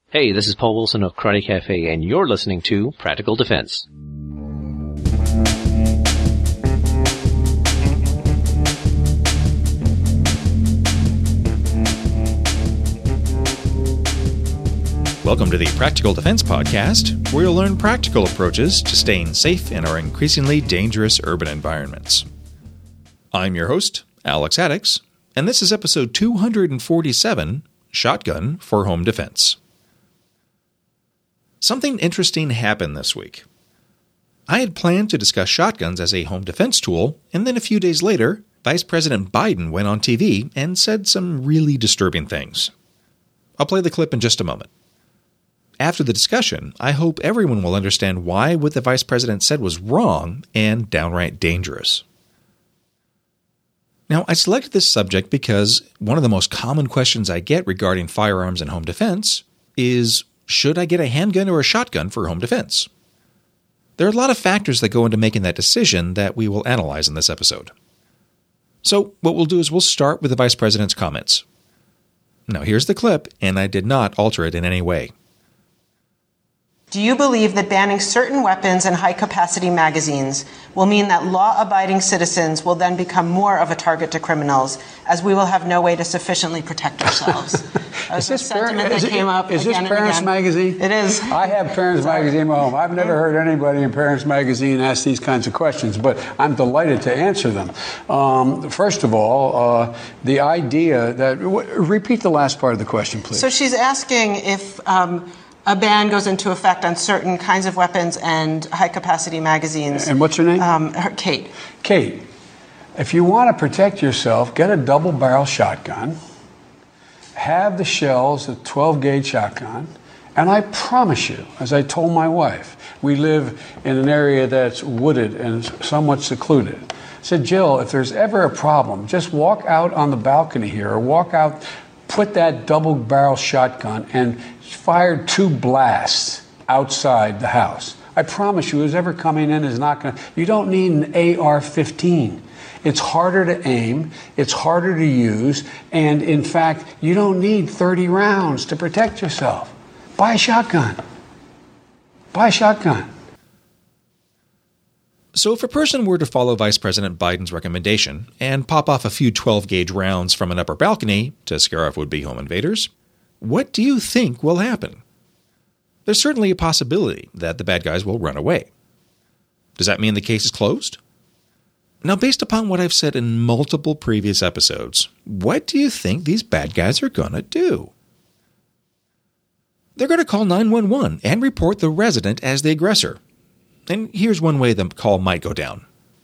Hey, this is Paul Wilson of Karate Cafe, and you're listening to Practical Defense. Welcome to the Practical Defense Podcast, where you'll learn practical approaches to staying safe in our increasingly dangerous urban environments. I'm your host, Alex Addix, and this is episode 247, Shotgun for Home Defense. Something interesting happened this week. I had planned to discuss shotguns as a home defense tool, and then a few days later, Vice President Biden went on TV and said some really disturbing things. I'll play the clip in just a moment. After the discussion, I hope everyone will understand why what the Vice President said was wrong and downright dangerous. Now, I selected this subject because one of the most common questions I get regarding firearms and home defense is, should I get a handgun or a shotgun for home defense? There are a lot of factors that go into making that decision that we will analyze in this episode. So what we'll do is we'll start with the Vice President's comments. Now here's the clip, and I did not alter it in any way. Do you believe that banning certain weapons and high-capacity magazines will mean that law-abiding citizens will then become more of a target to criminals, as we will have no way to sufficiently protect ourselves? Is this Parents Magazine? It is. I have Parents Magazine at home. I've never heard anybody in Parents Magazine ask these kinds of questions, but I'm delighted to answer them. First of all, the idea that... Repeat the last part of the question, please. So she's asking if... a ban goes into effect on certain kinds of weapons and high-capacity magazines. And what's her name? Kate. Kate, if you want to protect yourself, get a double-barrel shotgun, have the shells, a 12-gauge shotgun, and I promise you, as I told my wife, we live in an area that's wooded and somewhat secluded. I said, Jill, if there's ever a problem, just walk out on the balcony here or walk out, put that double-barrel shotgun and fire 2 blasts outside the house. I promise you, who's ever coming in is not going to... You don't need an AR-15. It's harder to aim, it's harder to use, and in fact, you don't need 30 rounds to protect yourself. Buy a shotgun. Buy a shotgun. So if a person were to follow Vice President Biden's recommendation and pop off a few 12-gauge rounds from an upper balcony to scare off would-be home invaders, what do you think will happen? There's certainly a possibility that the bad guys will run away. Does that mean the case is closed? Now, based upon what I've said in multiple previous episodes, what do you think these bad guys are going to do? They're going to call 911 and report the resident as the aggressor. And here's one way the call might go down.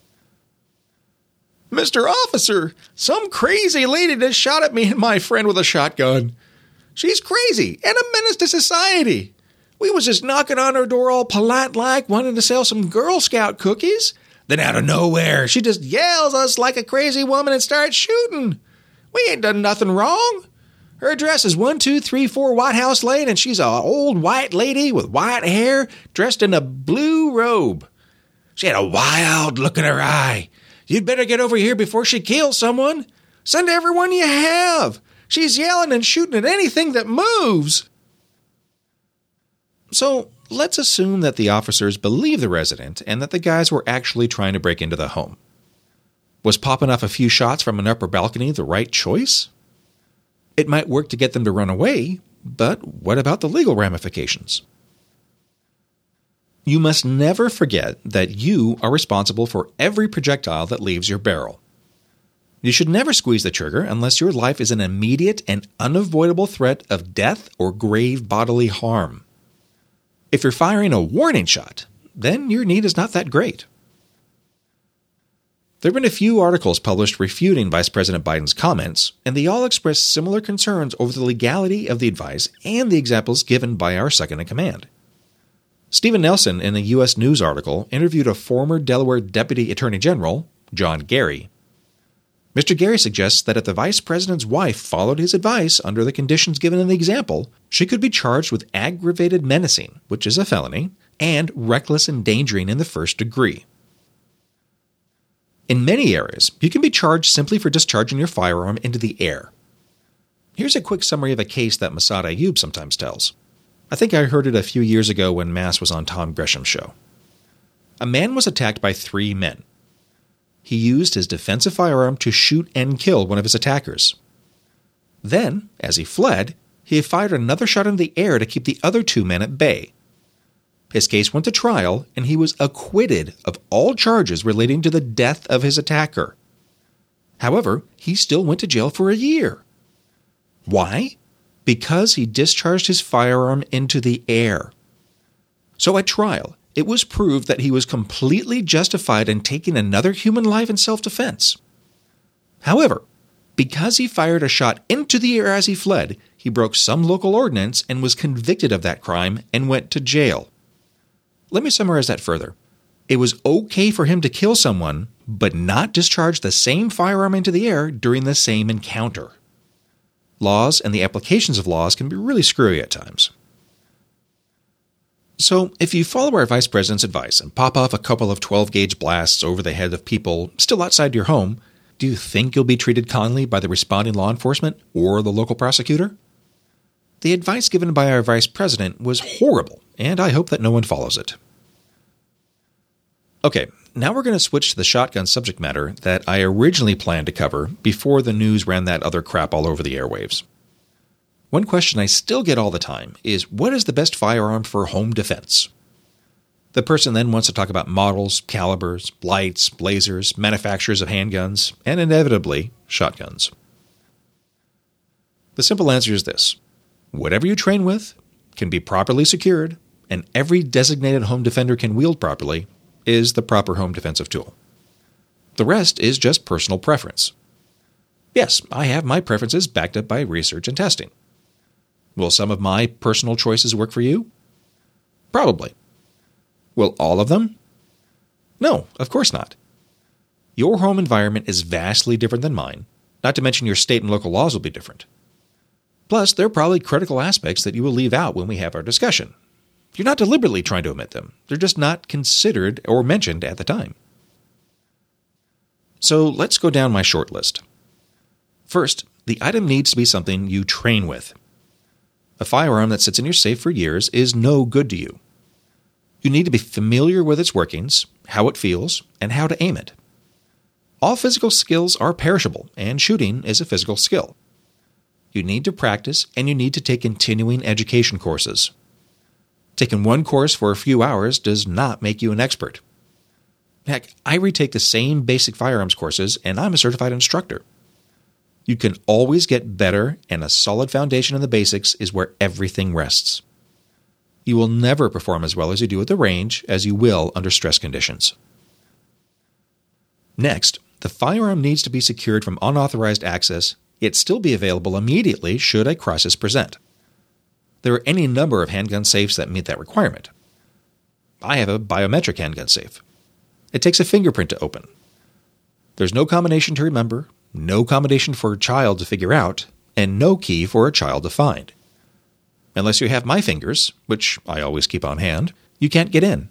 Mr. Officer, some crazy lady just shot at me and my friend with a shotgun. She's crazy and a menace to society. We was just knocking on her door all polite-like, wanting to sell some Girl Scout cookies. Then out of nowhere, she just yells us like a crazy woman and starts shooting. We ain't done nothing wrong. Her address is 1234 White House Lane, and she's an old white lady with white hair dressed in a blue robe. She had a wild look in her eye. You'd better get over here before she kills someone. Send everyone you have. She's yelling and shooting at anything that moves. So let's assume that the officers believe the resident and that the guys were actually trying to break into the home. Was popping off a few shots from an upper balcony the right choice? It might work to get them to run away, but what about the legal ramifications? You must never forget that you are responsible for every projectile that leaves your barrel. You should never squeeze the trigger unless your life is an immediate and unavoidable threat of death or grave bodily harm. If you're firing a warning shot, then your need is not that great. There have been a few articles published refuting Vice President Biden's comments, and they all express similar concerns over the legality of the advice and the examples given by our second-in-command. Stephen Nelson, in a U.S. News article, interviewed a former Delaware Deputy Attorney General, John Gary. Mr. Gary suggests that if the vice president's wife followed his advice under the conditions given in the example, she could be charged with aggravated menacing, which is a felony, and reckless endangering in the first degree. In many areas, you can be charged simply for discharging your firearm into the air. Here's a quick summary of a case that Massad Ayoob sometimes tells. I think I heard it a few years ago when Mass was on Tom Gresham's show. A man was attacked by 3 men. He used his defensive firearm to shoot and kill one of his attackers. Then, as he fled, he fired another shot into the air to keep the other 2 men at bay. His case went to trial, and he was acquitted of all charges relating to the death of his attacker. However, he still went to jail for a year. Why? Because he discharged his firearm into the air. So at trial, it was proved that he was completely justified in taking another human life in self-defense. However, because he fired a shot into the air as he fled, he broke some local ordinance and was convicted of that crime and went to jail. Let me summarize that further. It was okay for him to kill someone, but not discharge the same firearm into the air during the same encounter. Laws and the applications of laws can be really screwy at times. So, if you follow our Vice President's advice and pop off a couple of 12-gauge blasts over the head of people still outside your home, do you think you'll be treated kindly by the responding law enforcement or the local prosecutor? The advice given by our Vice President was horrible, and I hope that no one follows it. Okay, now we're going to switch to the shotgun subject matter that I originally planned to cover before the news ran that other crap all over the airwaves. One question I still get all the time is, what is the best firearm for home defense? The person then wants to talk about models, calibers, lights, lasers, manufacturers of handguns, and inevitably, shotguns. The simple answer is this. Whatever you train with can be properly secured, and every designated home defender can wield properly is the proper home defensive tool. The rest is just personal preference. Yes, I have my preferences backed up by research and testing. Will some of my personal choices work for you? Probably. Will all of them? No, of course not. Your home environment is vastly different than mine, not to mention your state and local laws will be different. Plus, there are probably critical aspects that you will leave out when we have our discussion. You're not deliberately trying to omit them. They're just not considered or mentioned at the time. So let's go down my short list. First, the item needs to be something you train with. A firearm that sits in your safe for years is no good to you. You need to be familiar with its workings, how it feels, and how to aim it. All physical skills are perishable, and shooting is a physical skill. You need to practice, and you need to take continuing education courses. Taking one course for a few hours does not make you an expert. Heck, I retake the same basic firearms courses, and I'm a certified instructor. You can always get better, and a solid foundation in the basics is where everything rests. You will never perform as well as you do at the range as you will under stress conditions. Next, the firearm needs to be secured from unauthorized access, yet still be available immediately should a crisis present. There are any number of handgun safes that meet that requirement. I have a biometric handgun safe. It takes a fingerprint to open. There's no combination to remember, no combination for a child to figure out, and no key for a child to find. Unless you have my fingers, which I always keep on hand, you can't get in.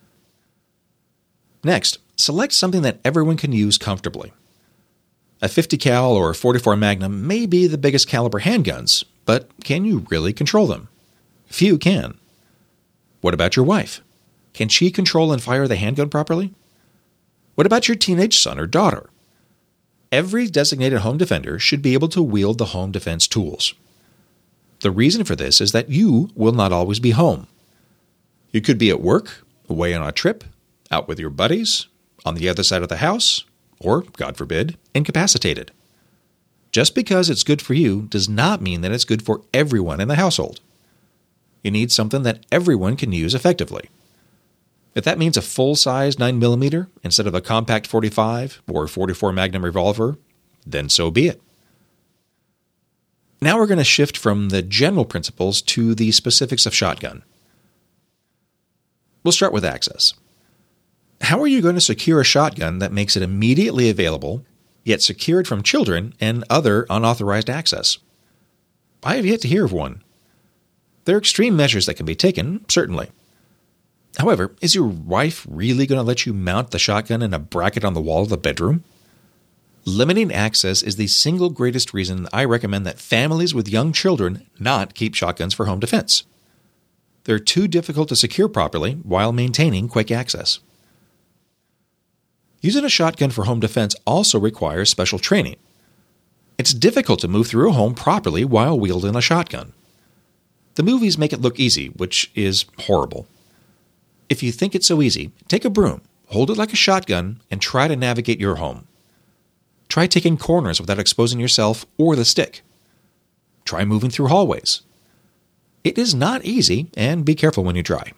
Next, select something that everyone can use comfortably. A 50 cal or 44 Magnum may be the biggest caliber handguns, but can you really control them? Few can. What about your wife? Can she control and fire the handgun properly? What about your teenage son or daughter? Every designated home defender should be able to wield the home defense tools. The reason for this is that you will not always be home. You could be at work, away on a trip, out with your buddies, on the other side of the house, or, God forbid, incapacitated. Just because it's good for you does not mean that it's good for everyone in the household. You need something that everyone can use effectively. If that means a full-size 9mm instead of a compact 45 or 44 Magnum revolver, then so be it. Now we're going to shift from the general principles to the specifics of shotgun. We'll start with access. How are you going to secure a shotgun that makes it immediately available, yet secured from children and other unauthorized access? I have yet to hear of one. There are extreme measures that can be taken, certainly. However, is your wife really going to let you mount the shotgun in a bracket on the wall of the bedroom? Limiting access is the single greatest reason I recommend that families with young children not keep shotguns for home defense. They're too difficult to secure properly while maintaining quick access. Using a shotgun for home defense also requires special training. It's difficult to move through a home properly while wielding a shotgun. The movies make it look easy, which is horrible. If you think it's so easy, take a broom, hold it like a shotgun, and try to navigate your home. Try taking corners without exposing yourself or the stick. Try moving through hallways. It is not easy, and be careful when you try.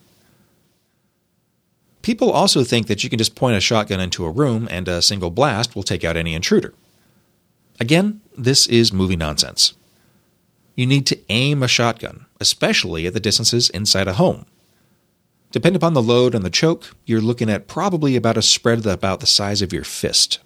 People also think that you can just point a shotgun into a room and a single blast will take out any intruder. Again, this is movie nonsense. You need to aim a shotgun, especially at the distances inside a home. Depending upon the load and the choke, you're looking at probably about a spread about the size of your fist.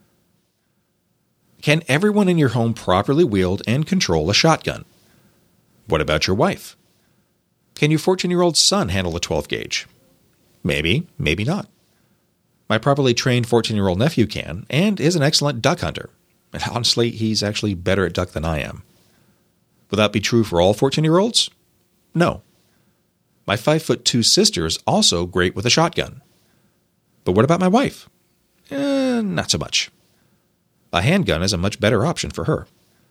Can everyone in your home properly wield and control a shotgun? What about your wife? Can your 14-year-old son handle a 12-gauge? Maybe, maybe not. My properly trained 14-year-old nephew can, and is an excellent duck hunter. And honestly, he's actually better at duck than I am. Would that be true for all 14-year-olds? No. My 5'2" sister is also great with a shotgun. But what about my wife? Not so much. A handgun is a much better option for her.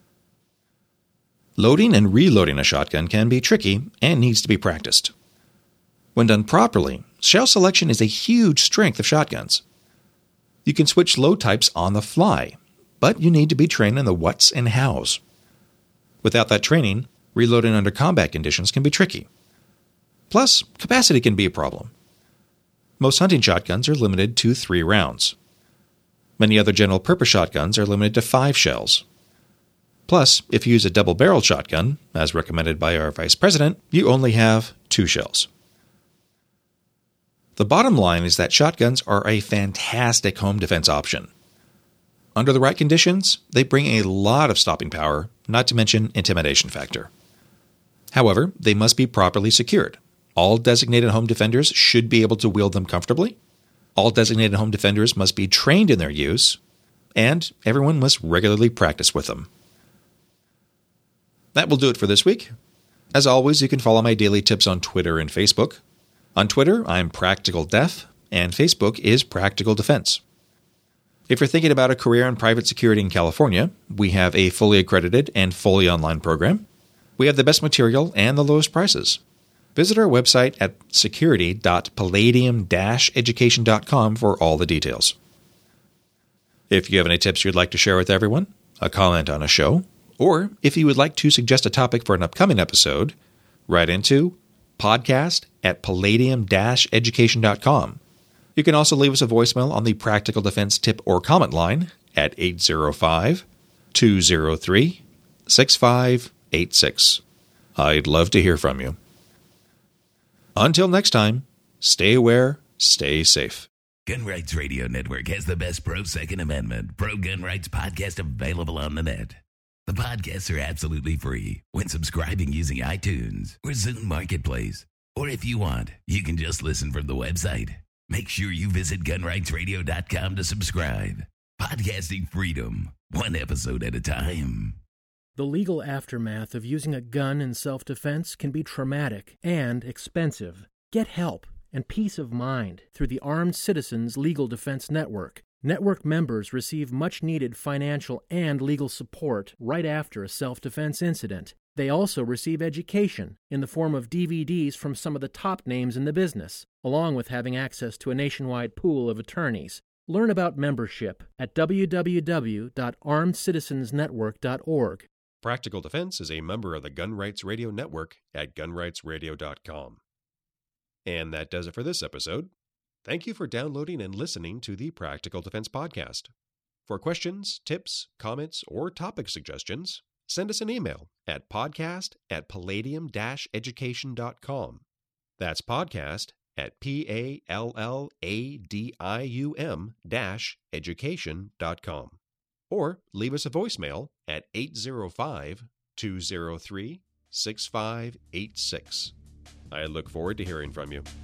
Loading and reloading a shotgun can be tricky and needs to be practiced. When done properly, shell selection is a huge strength of shotguns. You can switch load types on the fly, but you need to be trained in the whats and hows. Without that training, reloading under combat conditions can be tricky. Plus, capacity can be a problem. Most hunting shotguns are limited to 3 rounds. Many other general-purpose shotguns are limited to 5 shells. Plus, if you use a double-barreled shotgun, as recommended by our Vice President, you only have 2 shells. The bottom line is that shotguns are a fantastic home defense option. Under the right conditions, they bring a lot of stopping power, not to mention intimidation factor. However, they must be properly secured. All designated home defenders should be able to wield them comfortably. All designated home defenders must be trained in their use, and everyone must regularly practice with them. That will do it for this week. As always, you can follow my daily tips on Twitter and Facebook. On Twitter, I'm Practical Def, and Facebook is Practical Defense. If you're thinking about a career in private security in California, we have a fully accredited and fully online program. We have the best material and the lowest prices. Visit our website at security.palladium-education.com for all the details. If you have any tips you'd like to share with everyone, a comment on a show, or if you would like to suggest a topic for an upcoming episode, write into podcast@palladium-education.com. You can also leave us a voicemail on the Practical Defense tip or comment line at 805-203-6586. I'd love to hear from you. Until next time, stay aware, stay safe. Gun Rights Radio Network has the best pro-Second Amendment, pro-gun rights podcast available on the net. The podcasts are absolutely free when subscribing using iTunes or Zune Marketplace. Or if you want, you can just listen from the website. Make sure you visit gunrightsradio.com to subscribe. Podcasting freedom, one episode at a time. The legal aftermath of using a gun in self-defense can be traumatic and expensive. Get help and peace of mind through the Armed Citizens Legal Defense Network. Network members receive much-needed financial and legal support right after a self-defense incident. They also receive education in the form of DVDs from some of the top names in the business, along with having access to a nationwide pool of attorneys. Learn about membership at www.armedcitizensnetwork.org. Practical Defense is a member of the Gun Rights Radio Network at gunrightsradio.com. And that does it for this episode. Thank you for downloading and listening to the Practical Defense Podcast. For questions, tips, comments, or topic suggestions, send us an email at podcast@palladium-education.com. That's podcast@palladium-education.com. Or leave us a voicemail at 805-203-6586. I look forward to hearing from you.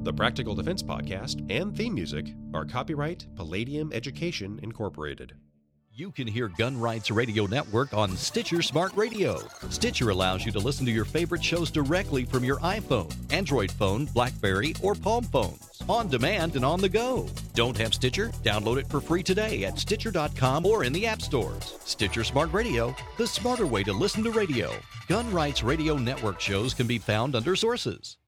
The Practical Defense Podcast and theme music are copyright Palladium Education Incorporated. You can hear Gun Rights Radio Network on Stitcher Smart Radio. Stitcher allows you to listen to your favorite shows directly from your iPhone, Android phone, BlackBerry, or Palm phones, on demand and on the go. Don't have Stitcher? Download it for free today at Stitcher.com or in the app stores. Stitcher Smart Radio, the smarter way to listen to radio. Gun Rights Radio Network shows can be found under Sources.